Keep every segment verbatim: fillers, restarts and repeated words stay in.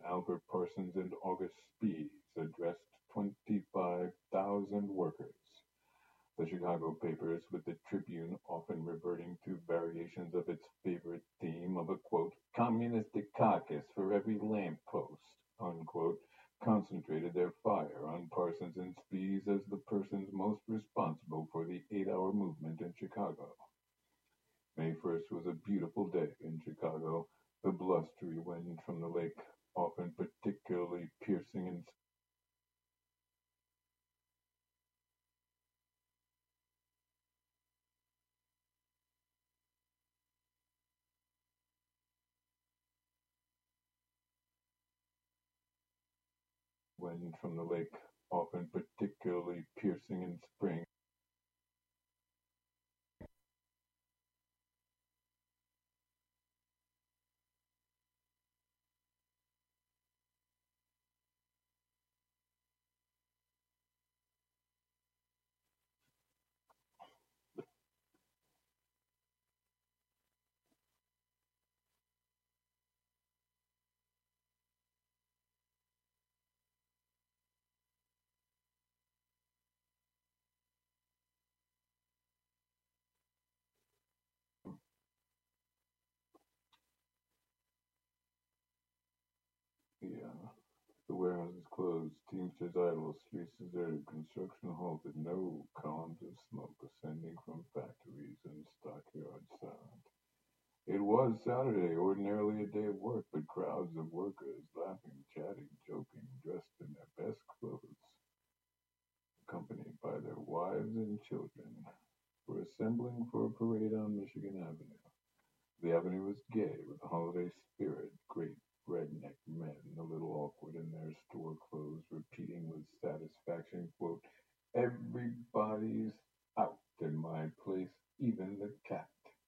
Albert Parsons and August Spies addressed twenty-five thousand workers. The Chicago papers, with the Tribune often reverting to variations of its favorite theme of a quote, communistic caucus for every lamppost, unquote, concentrated their fire on Parsons and Spies as the persons most responsible for the eight hour movement in Chicago. May first was a beautiful day in Chicago. The blustery wind from the lake, often particularly piercing and wind from the lake, often particularly piercing in spring. Yeah. The warehouse is closed, Teamsters idle, streets deserted, construction halted, no columns of smoke ascending from factories and stockyards silent. It was Saturday, ordinarily a day of work, but crowds of workers, laughing, chatting, joking, dressed in their best clothes, accompanied by their wives and children, were assembling for a parade on Michigan Avenue. The avenue was gay with the holiday spirit, great redneck men, a little awkward in their store clothes, repeating with satisfaction, quote, everybody's out in my place, even the cat,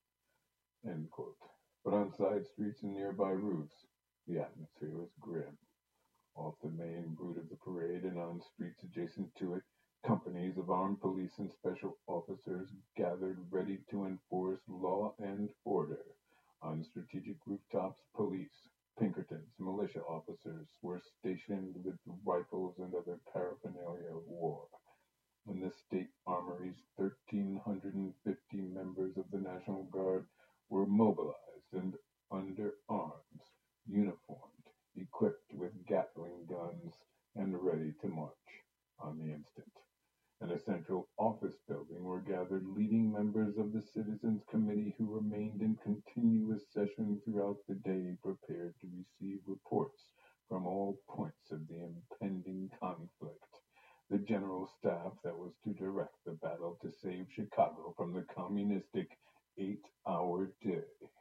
end quote. But on side streets and nearby roofs, the atmosphere was grim. Off the main route of the parade and on streets adjacent to it, companies of armed police and special officers gathered ready to enforce law and order. On strategic rooftops, police, Pinkertons, militia officers were stationed with rifles and other paraphernalia of war. In the state armories, one thousand three hundred fifty members of the National Guard were mobilized and under arms, uniformed, equipped with Gatling guns, and ready to march on the instant. In a central office building were gathered leading members of the Citizens Committee who remained in continuous session throughout the day, prepared to receive reports from all points of the impending conflict. The general staff that was to direct the battle to save Chicago from the communistic eight hour day.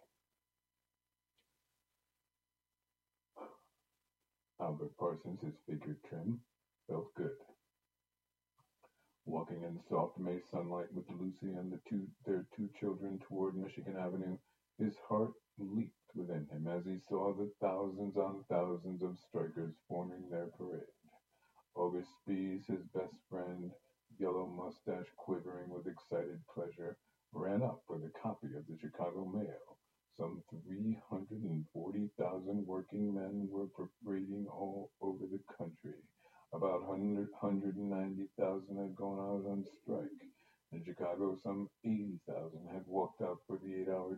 Albert Parsons, his figure trim, felt good. Walking in soft May sunlight with Lucy and the two, their two children toward Michigan Avenue, his heart leaped within him as he saw the thousands on thousands of strikers forming their parade. August Spies, his best friend, yellow mustache quivering with excited pleasure, ran up with a copy of the Chicago Mail. Some three hundred forty thousand working men were parading all over the country. About one hundred ninety thousand had gone out on strike. In Chicago, some eighty thousand had walked out for the eight hour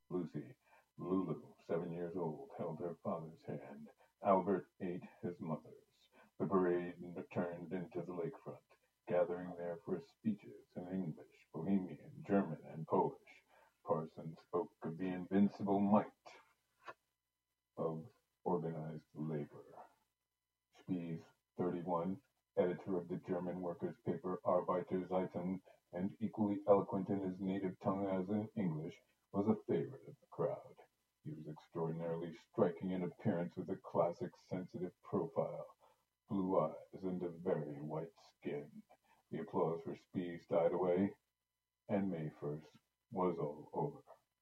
Lucy, Lulu, seven years old, held her father's hand. Albert ate his mother's. The parade turned into the lakefront, gathering there for speeches in English, Bohemian, German, and Polish. Parsons spoke of the invincible might of organized labor. Spies, thirty-one, editor of the German workers' paper Arbeiterzeitung, and equally eloquent in his native tongue as in English, was a favorite of the crowd. He was extraordinarily striking in appearance with a classic sensitive profile, blue eyes, and a very white skin. The applause for Spies died away, and May first was all over.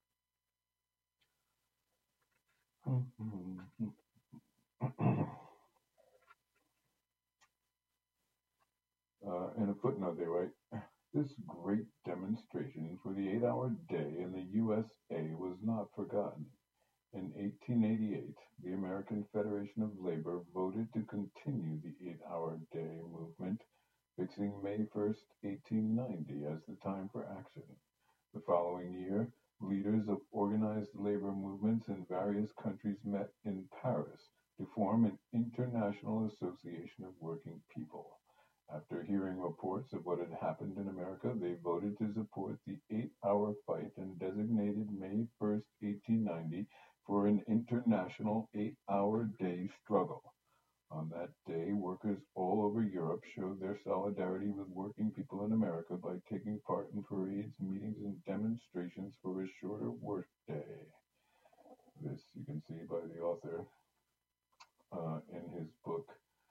Uh, in a footnote, they write, this great demonstration for the eight-hour day in the U S A was not forgotten. In eighteen eighty-eight, the American Federation of Labor voted to continue the eight-hour day movement, fixing May first, eighteen ninety as the time for action. The following year, leaders of organized labor movements in various countries met in Paris to form an International Association of Working People. After hearing reports of what had happened in America, they voted to support the eight-hour fight and designated May first, eighteen ninety for an international eight-hour day struggle. On that day, workers all over Europe showed their solidarity with working people in America by taking part in parades, meetings, and demonstrations for a shorter work day. This you can see by the author uh, in his book,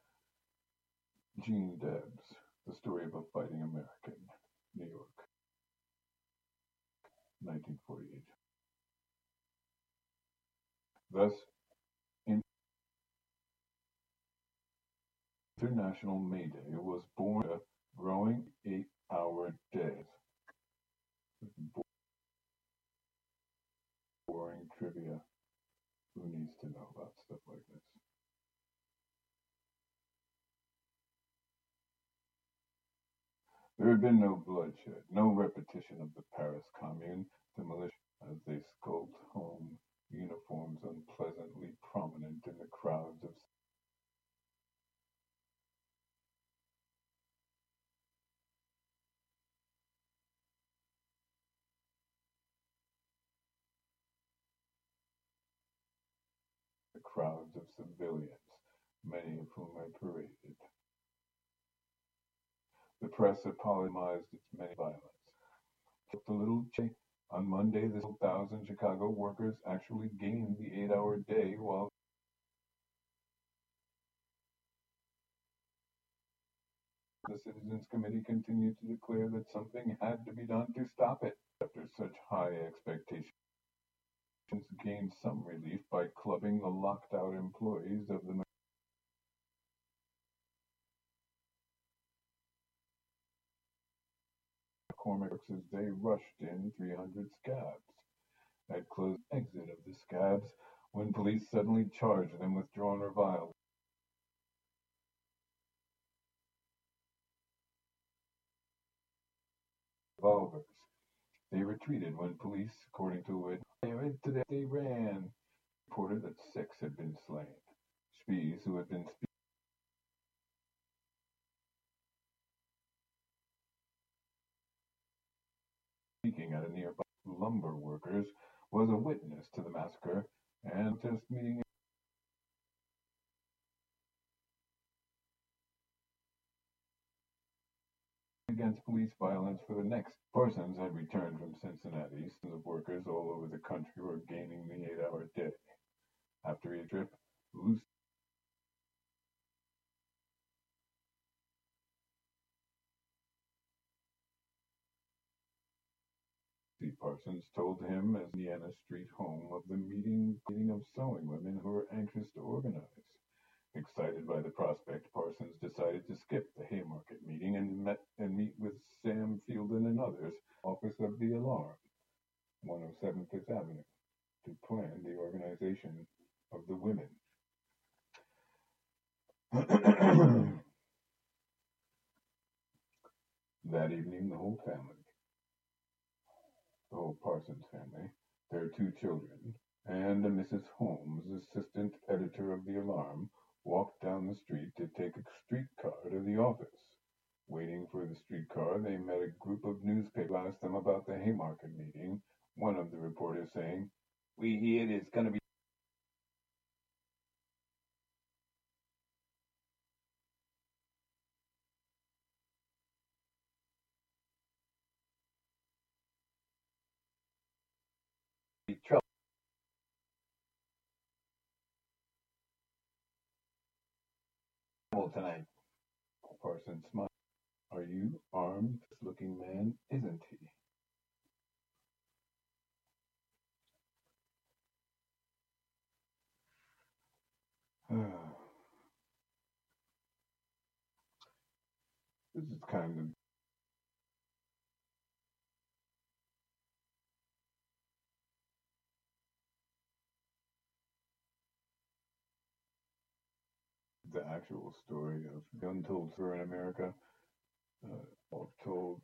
Gene Debs, The Story of a Fighting American, New York, nineteen forty-eight. Thus, International May Day was born a growing eight-hour day. Boring trivia. Who needs to know about stuff like this? There had been no bloodshed, no repetition of the Paris Commune, the militia, as they skulked home, uniforms unpleasantly prominent in the crowds of the crowds of civilians, many of whom I paraded. The press apologized its many violence. The little change. On Monday, the thousand Chicago workers actually gained the eight-hour day, while the Citizens Committee continued to declare that something had to be done to stop it. After such high expectations, gained some relief by clubbing the locked-out employees of the McCormick as they rushed in three hundred scabs. At close exit of the scabs, when police suddenly charged them with drawn revolvers. revolvers. They retreated when police, according to it, they ran, reported that six had been slain. Spies, who had been speaking at a nearby lumber workers, was a witness to the massacre and just meeting against police violence for the next. Parsons had returned from Cincinnati. Sons of workers all over the country were gaining the eight-hour day. After a trip, Lucy Parsons told him as Indiana Street home of the meeting of sewing women who were anxious to organize. Excited by the prospect, Parsons decided to skip the Haymarket meeting and met and meet with Sam Fielden and others, office of the Alarm, one oh seven Fifth Avenue, to plan the organization of the women. That evening, the whole family, the whole Parsons family, their two children, and a Missus Holmes, assistant editor of the Alarm, walked down the street to take a streetcar to the office. Waiting for the streetcar, they met a group of newspapers who asked them about the Haymarket meeting, one of the reporters saying, "We hear there's going to be trouble tonight." Parsons smiled. "Are you armed? Looking man, isn't he?" This is kind of the actual story of the untold story in America, uh, all told.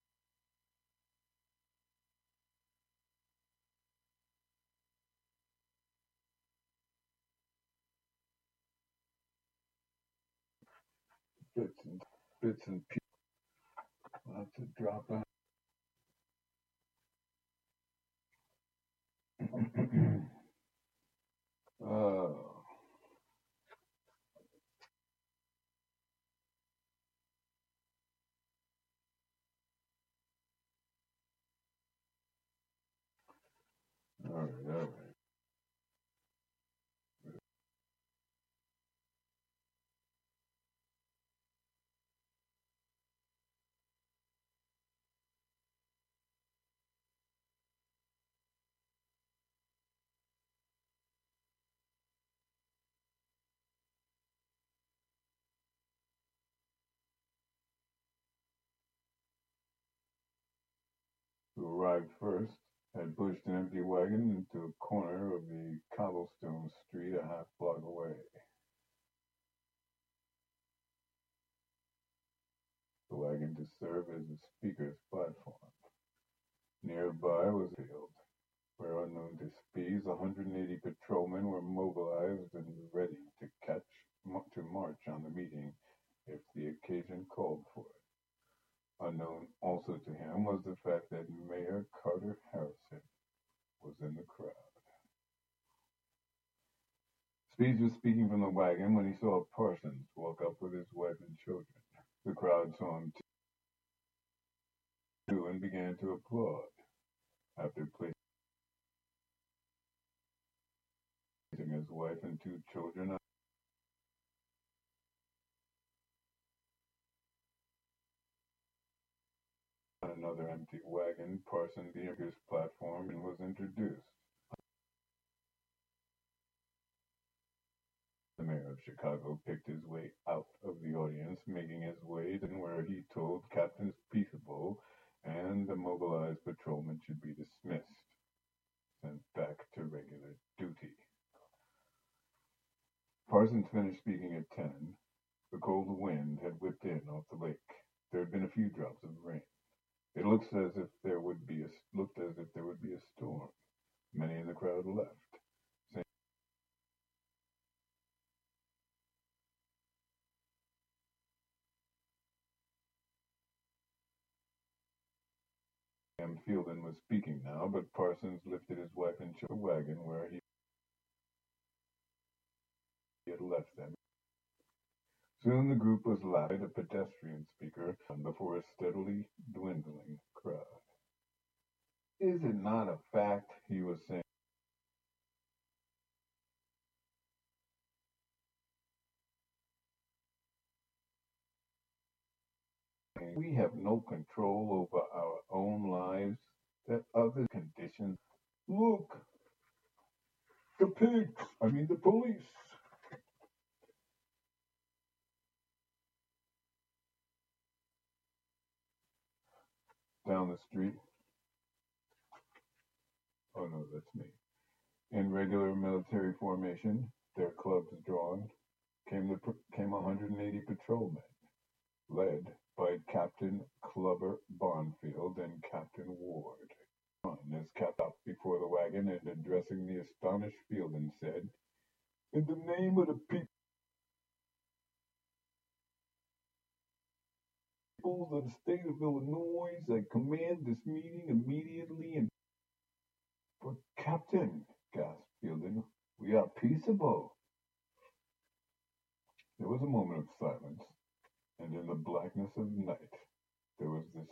Bits and bits and pieces. I'll have to drop out. uh, all right, all right. Who arrived first had pushed an empty wagon into a corner of the cobblestone street a half block away. The wagon to serve as the speaker's platform. Nearby was a field, where unknown to Spies, one hundred eighty patrolmen were mobilized and ready to catch to march on the meeting if the occasion called for it. Unknown also to him was the fact that Mayor Carter Harrison was in the crowd. Spies was speaking from the wagon when he saw Parsons walk up with his wife and children. The crowd saw him too and began to applaud. After placing his wife and two children on another empty wagon, Parsons entered his platform and was introduced. The mayor of Chicago picked his way out of the audience, making his way to where he told Captains Peaceable and the mobilized patrolmen should be dismissed, sent back to regular duty. Parsons finished speaking at ten. The cold wind had whipped in off the lake. There had been a few drops of rain. It looked as if there would be a looked as if there would be a storm. Many in the crowd left. Sam Fielding was speaking now, but Parsons lifted his wife into the wagon where he had left them. Soon the group was loud, a pedestrian speaker, before a steadily dwindling crowd. "Is it not a fact," he was saying, "we have no control over our own lives, that other conditions. Look, the pigs, I mean the police." Down the street, oh no, that's me. In regular military formation, their clubs drawn, came the came one hundred eighty patrolmen, led by Captain Clubber Barnfield and Captain Ward. As Cap stopped before the wagon and addressing the astonished Fielden said, "In the name of the people of the state of Illinois, I command this meeting immediately and..." "But, Captain," gasped Fielden, "we are peaceable." There was a moment of silence, and in the blackness of night there was this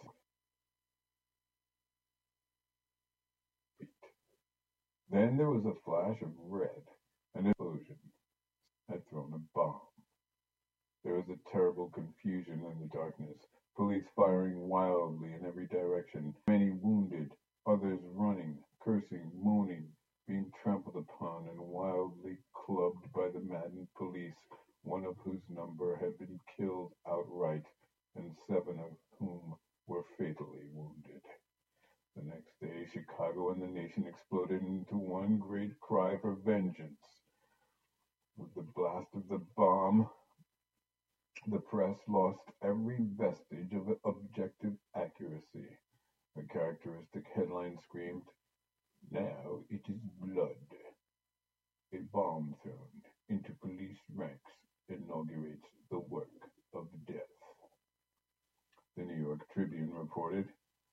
beat. Then there was a flash of red, an explosion had thrown a bomb. There was a terrible confusion in the darkness, police firing wildly in every direction, many wounded, others running, cursing, moaning, being trampled upon and wildly clubbed by the maddened police, one of whose number had been killed outright, and seven of whom were fatally wounded. The next day, Chicago and the nation exploded into one great cry for vengeance. With the blast of the bomb, the press lost every vestige of objective accuracy. A characteristic headline screamed, "Now it is blood. A bomb thrown into police ranks inaugurates the work of death." The New York Tribune reported,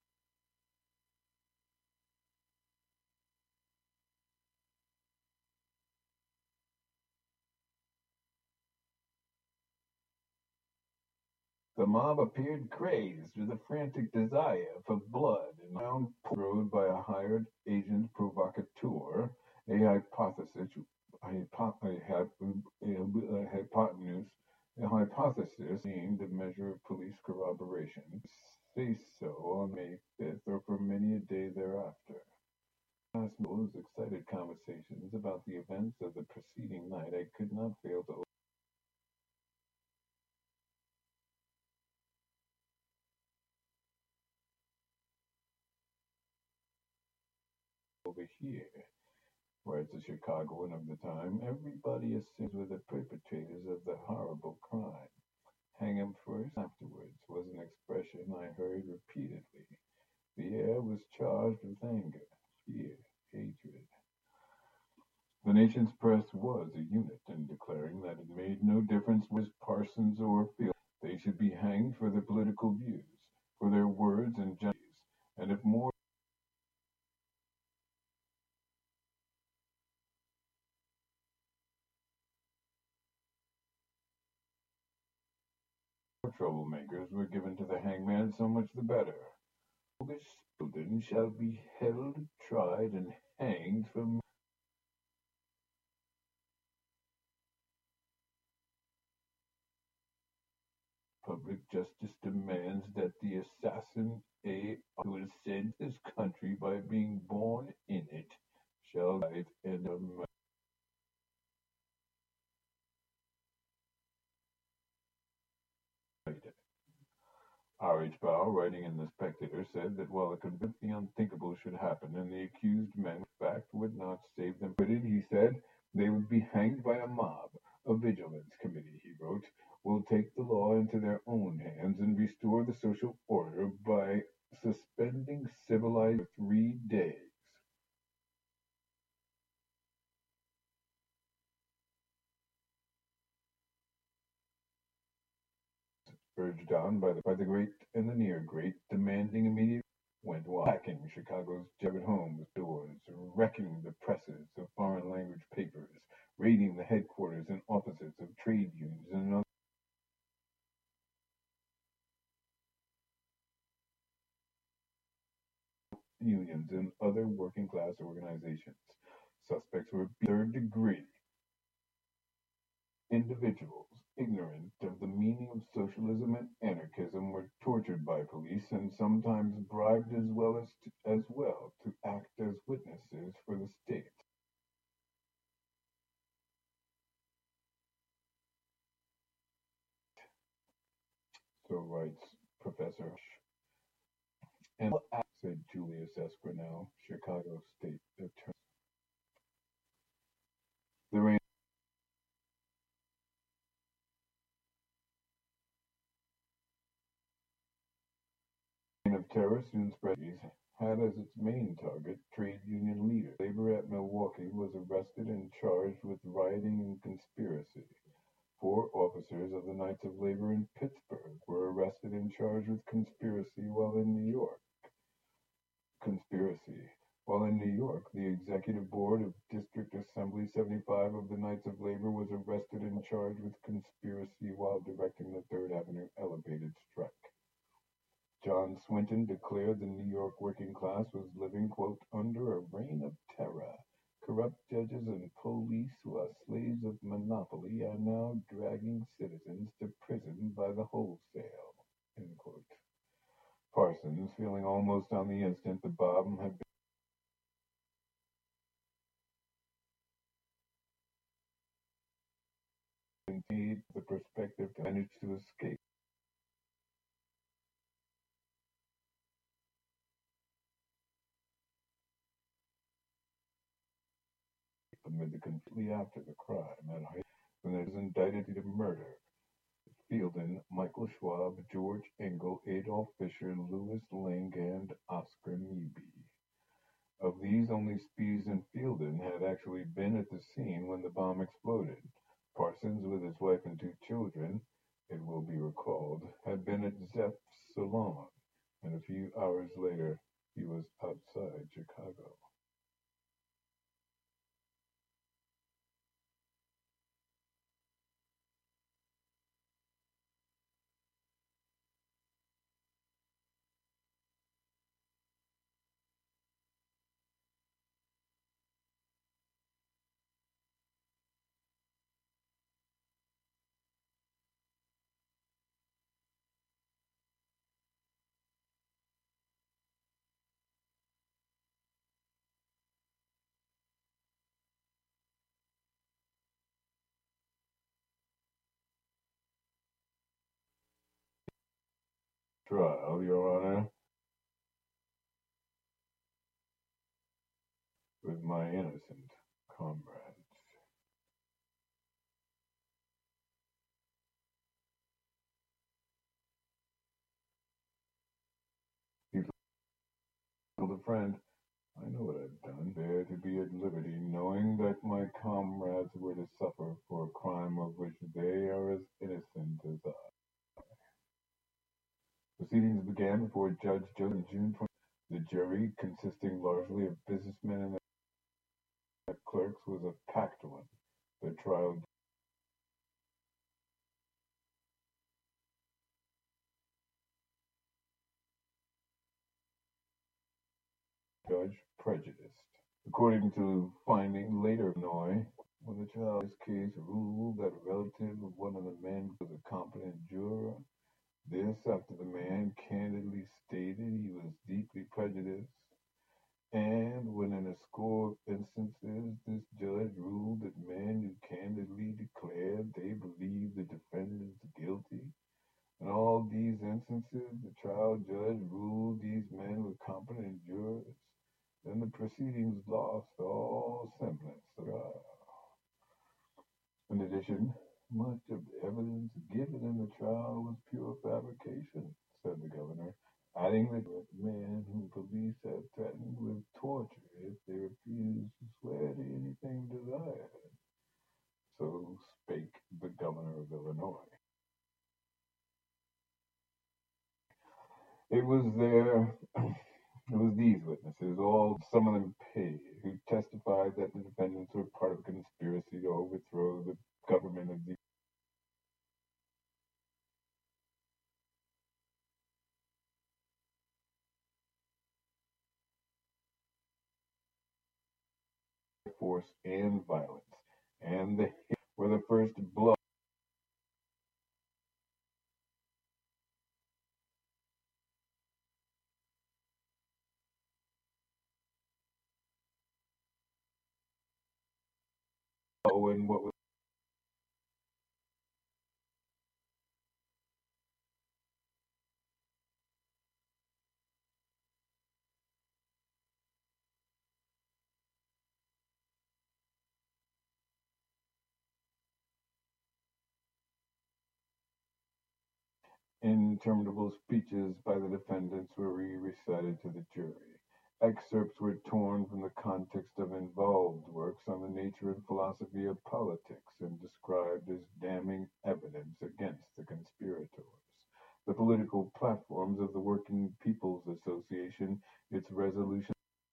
"The mob appeared crazed with a frantic desire for blood and found road by a hired agent provocateur, a hypothesis, a, hypo, a, a, a hypotenuse, a hypothesis aimed to measure police corroboration. Say so on May fifth or for many a day thereafter. Past those excited conversations about the events of the preceding night, I could not fail to over here. Writes a Chicagoan of the time, "Everybody assumes we're the perpetrators of the horrible crime. Hang 'em first, afterwards," was an expression I heard repeatedly. The air was charged with anger, fear, hatred. The nation's press was a unit in declaring that it made no difference which Parsons or Field, they should be hanged for their political views, for their words and gestures, and if more troublemakers were given to the hangman, so much the better. "Bogus Fielden shall be held, tried, and hanged for murder. Public justice demands that the assassin, A, who has saved this country by being born in it, shall die and murder." R. H. Bow, writing in The Spectator, said that while it convinced the unthinkable should happen and the accused men, fact, would not save them, he said, they would be hanged by a mob. "A vigilance committee," he wrote, "will take the law into their own hands and restore the social order by suspending civilized for three days." Urged on by the, by the great and the near great, demanding immediate, went whacking Chicago's Jared homes doors, wrecking the presses of foreign language papers, raiding the headquarters and offices of trade unions and other unions and other working class organizations. Suspects were third degree individuals, ignorant of the meaning of socialism and anarchism, were tortured by police and sometimes bribed as well as to, as well to act as witnesses for the state. So writes Professor and said Julius S. Grinnell, Chicago State Attorney. The reign of terror soon spread. had as its main target trade union leaders. Labor at Milwaukee was arrested and charged with rioting and conspiracy. Four officers of the Knights of Labor in Pittsburgh were arrested and charged with conspiracy while in New York. Conspiracy. While in New York, the Executive Board of District Assembly seventy-five of the Knights of Labor was arrested and charged with conspiracy while directing the Third Avenue elevated strike. John Swinton declared the New York working class was living, quote, under a reign of terror. Corrupt judges and police who are slaves of monopoly are now dragging citizens to prison by the wholesale, end quote. Parsons, feeling almost on the instant the bomb had been made, the perspective to manage to escape amid the completely after the crime at height when it was indicted to murder. Fielden, Michael Schwab, George Engel, Adolf Fischer, Louis Lingg, and Oscar Neebe. Of these, only Spies and Fielden had actually been at the scene when the bomb exploded. Parsons, with his wife and two children, it will be recalled, had been at Zeff's salon, and a few hours later he was outside Chicago. Trial, Your Honor, with my innocent comrades. He told a friend, I know what I've done. There to be at liberty, knowing that my comrades were to suffer for a crime of which they are as innocent as I. Proceedings began before Judge Jones on June twentieth. The jury, consisting largely of businessmen and clerks, was a packed one. The trial judge prejudiced. According to finding later in Illinois, when the trial in this case ruled that a relative of one of the men was a competent juror, this after the man candidly stated he was deeply prejudiced, and when in a score of instances this judge ruled that men who candidly declared they believed the defendants guilty. In all these instances, the trial judge ruled these men were competent jurors. Then the proceedings lost all semblance of trial. In addition, much of the evidence given in the trial was pure fabrication, said the governor, adding that the man whom police had threatened with torture if they refused to swear to anything desired. So spake the governor of Illinois. It was there, it was these witnesses, all some of them paid, who testified that the defendants were part of a conspiracy to overthrow the government of the force and violence, and they were the first blow in what was interminable speeches by the defendants were re-recited to the jury. Excerpts were torn from the context of involved works on the nature and philosophy of politics and described as damning evidence against the conspirators. The political platforms of the Working People's Association, its resolutions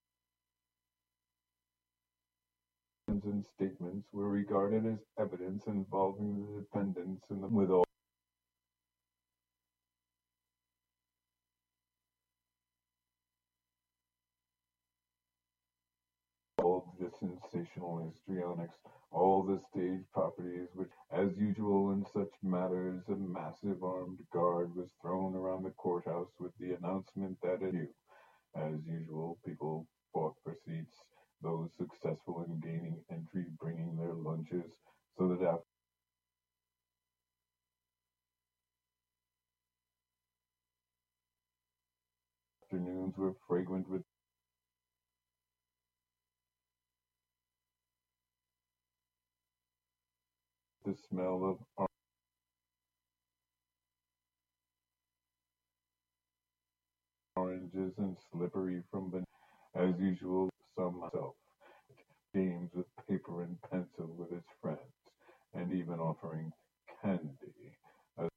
and statements were regarded as evidence involving the defendants and the, with all the sensational histrionics, all the stage properties, which, as usual in such matters, a massive armed guard was thrown around the courthouse with the announcement that it knew. As usual, people fought for seats, those successful in gaining entry bringing their lunches, so that afternoons were fragrant with the smell of oranges and slippery from beneath. As usual, some myself, games with paper and pencil with his friends, and even offering candy as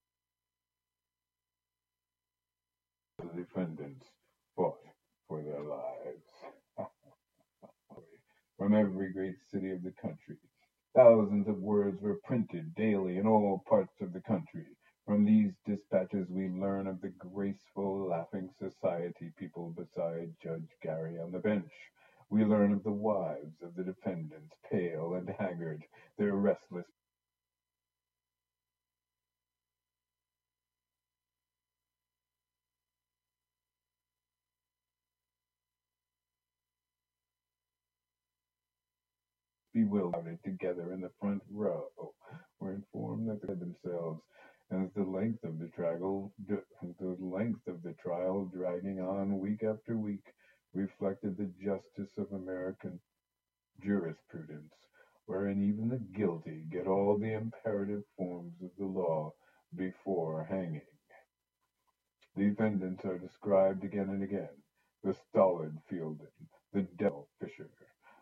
the defendants fought for their lives. From every great city of the country, thousands of words were printed daily in all parts of the country. From these dispatches we learn of the graceful, laughing society people beside Judge Gary on the bench. We learn of the wives of the defendants, pale and haggard, their restless bewildered together in the front row were informed that they themselves, as the length of the trial, the length of the trial dragging on week after week, reflected the justice of American jurisprudence, wherein even the guilty get all the imperative forms of the law before hanging. The defendants are described again and again: the stolid Fielding, the devil Fisher,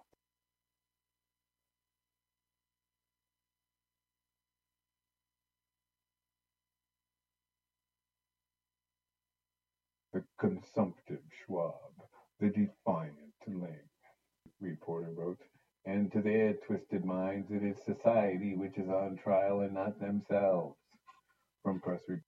the consumptive Schwab, the defiant Ling. Reporter wrote, and to their twisted minds it is society which is on trial and not themselves. From press reports.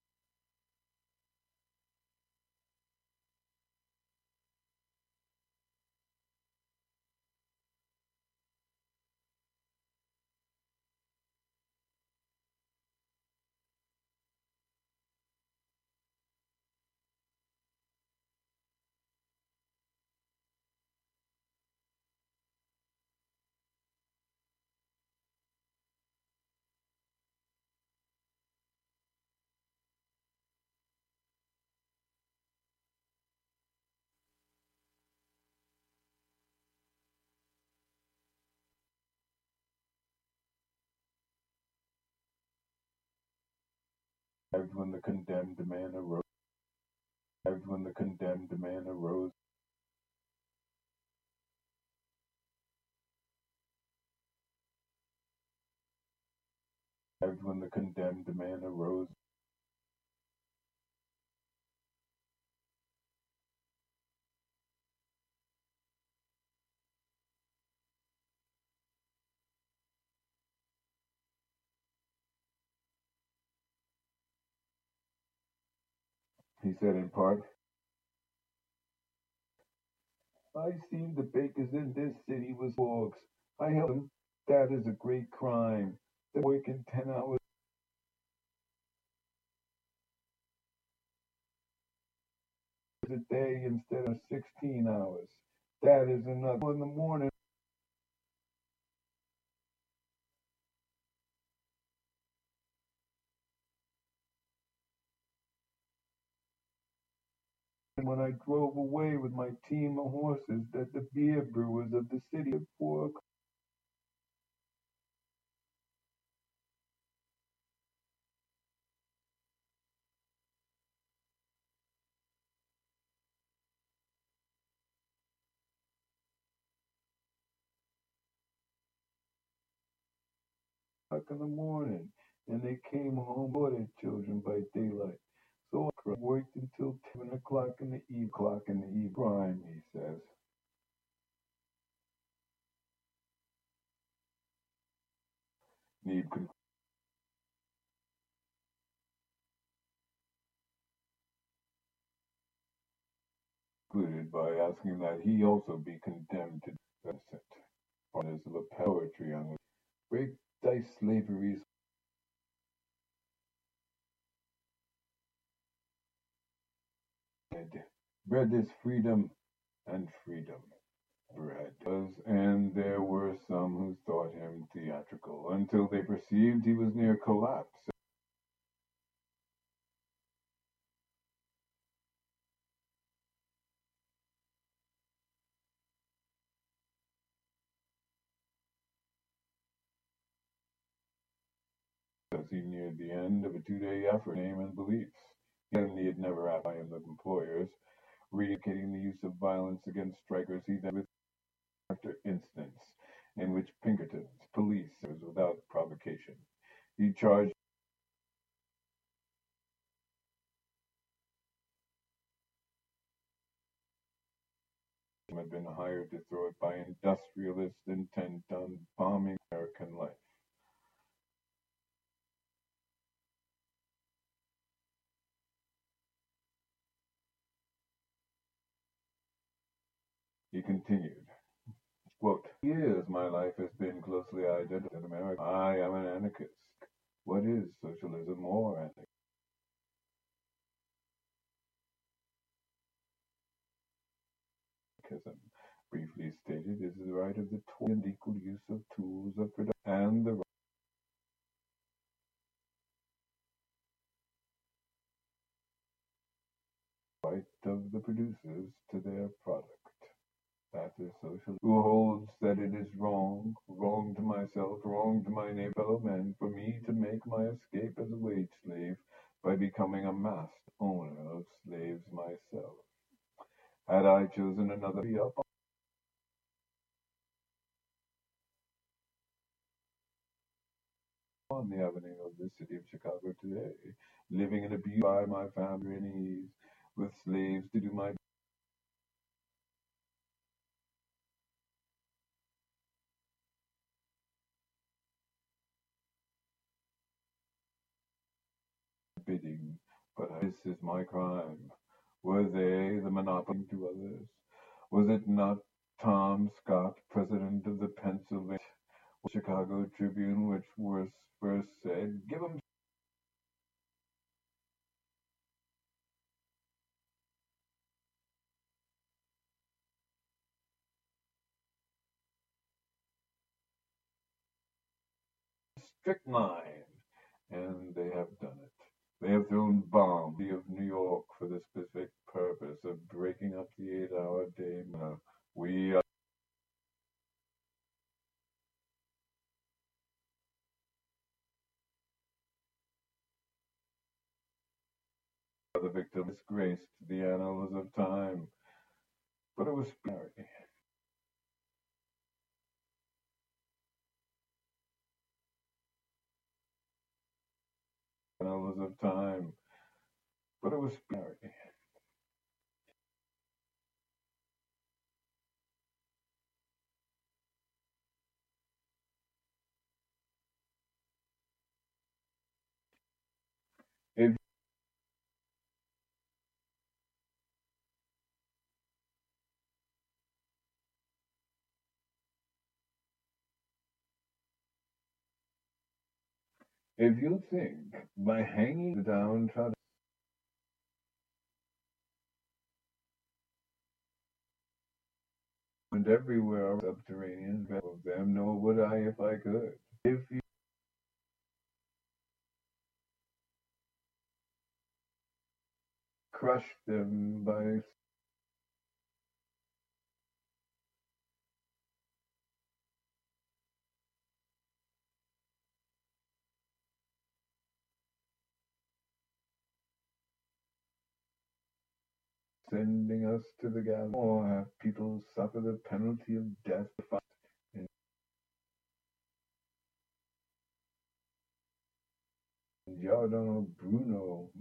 When the condemned man arose, when the condemned man arose, when the condemned man arose, he said in part, I seen the bakers in this city was dogs. I helped them. That is a great crime. They're working ten hours a day instead of sixteen hours. That is another in the morning when I drove away with my team of horses that the beer brewers of the city at four o'clock. o'clock in the morning, and they came home for their children by daylight. So I worked until ten o'clock in the eve, clock in the eve. Crime, he says. Neeb concluded by asking that he also be condemned to innocent on his poetry on which break dice slaveries bread. Bread is freedom, and freedom bread was, and there were some who thought him theatrical until they perceived he was near collapse. As he neared the end of a two-day effort, name and beliefs. And he had never asked by him the employers, readvocating the use of violence against strikers. He then with after instance in which Pinkerton's police was without provocation. He charged him had been hired to throw it by industrialists intent on bombing American life. He continued, quote, years my life has been closely identified in America. I am an anarchist. What is socialism or anarchism? Briefly stated, is the right of the toy and equal use of tools of production and the right of the producers to their product. That is socialism. Who holds that it is wrong, wrong to myself, wrong to my neighbor, fellow men, for me to make my escape as a wage slave by becoming a master owner of slaves myself. Had I chosen another be up on the avenue of the city of Chicago today, living in abuse by my family and ease, with slaves to do my bidding. But this is my crime. Were they the monopoly to others? Was it not Tom Scott, president of the Pennsylvania Chicago Tribune, which was first said, give them strychnine, and they have done it. They have thrown bombs of New York for the specific purpose of breaking up the eight-hour day. We are the victim, disgraced the annals of time, but it was scary. Annals of time, but it was scary. If if you think by hanging the downtrodden and everywhere subterranean of them, nor would I if I could. If you crush them by sending us to the gallows, or have people suffer the penalty of death in Giordano Bruno.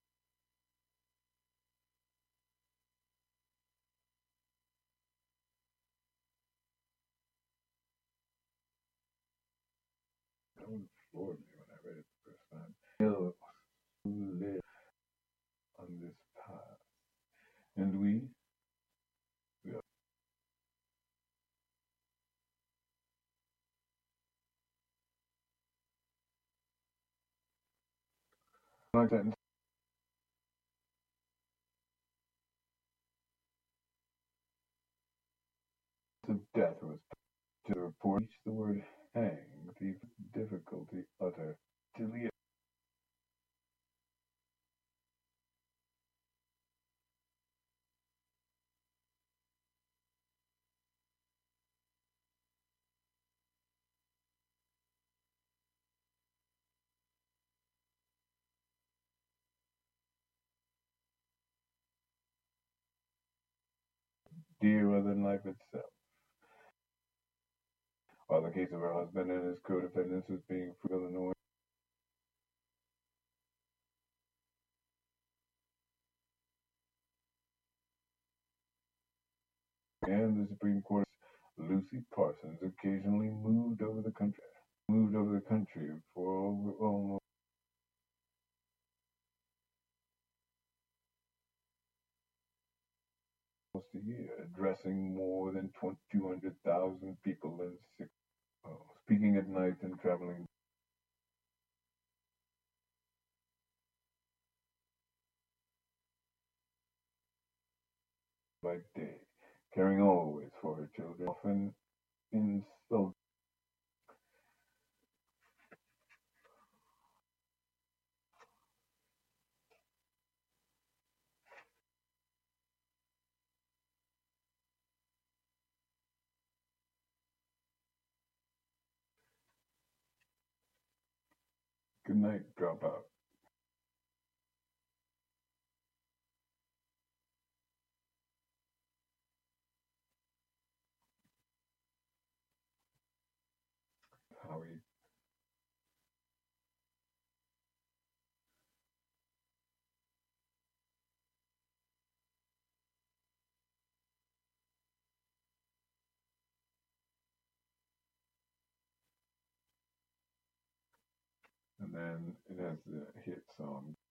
That was floored me when I read it the first time. Still who live on this path. And we, we are like that of death was to report each the word hang, the difficulty utter. Delete dearer than life itself. While the case of her husband and his co-defendants was being from Illinois, and the Supreme Court, Lucy Parsons occasionally moved over the country, moved over the country for over, almost a year, addressing more than two hundred thousand people in six, oh, speaking at night and traveling by day, caring always for her children, often insult. Good night, Dropout. Howie. And then it has the hit song